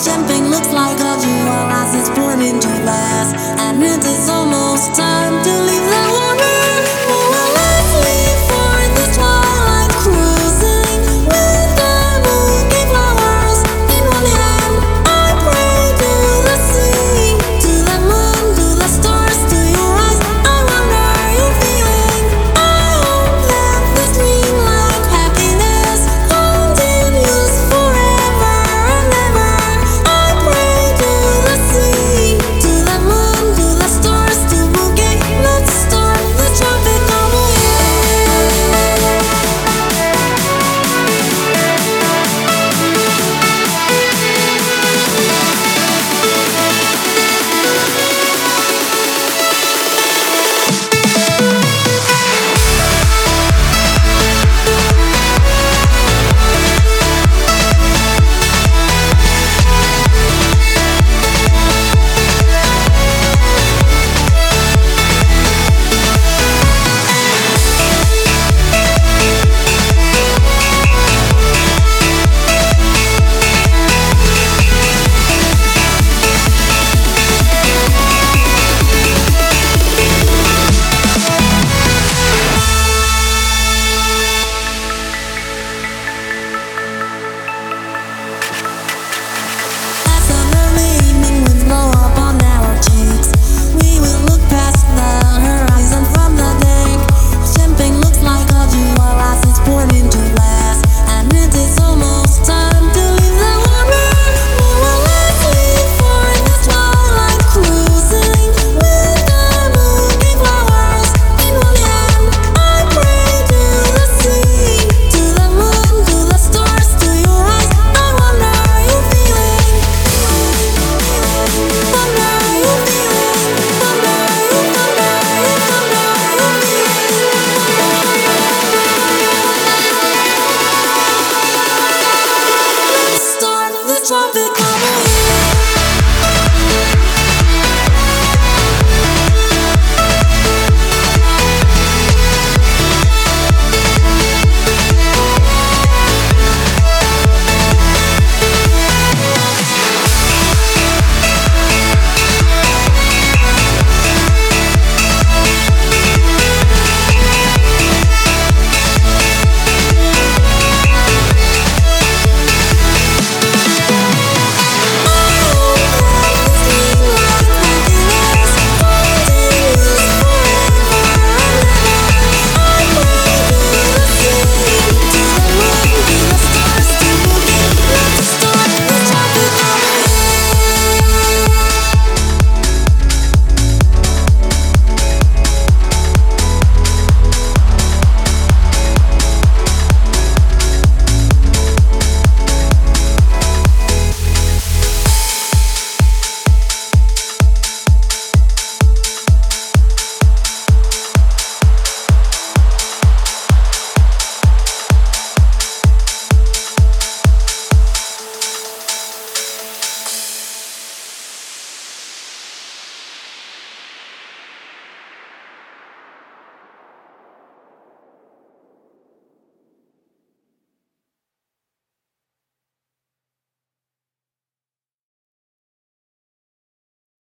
Champagne looks like a jewel as it's poured into glass, and it is almost time to leave the water. Well, let's leave for the twilight, cruising with the bouquet flowers in one hand. I pray to the sea, to the moon, to the stars, to your eyes. I wonder you're feeling. I hope that this dreamlike happiness continues forever and ever. I pray to the sea, to the moon, to the stars, to bouquet. Let's start the tropical tropic.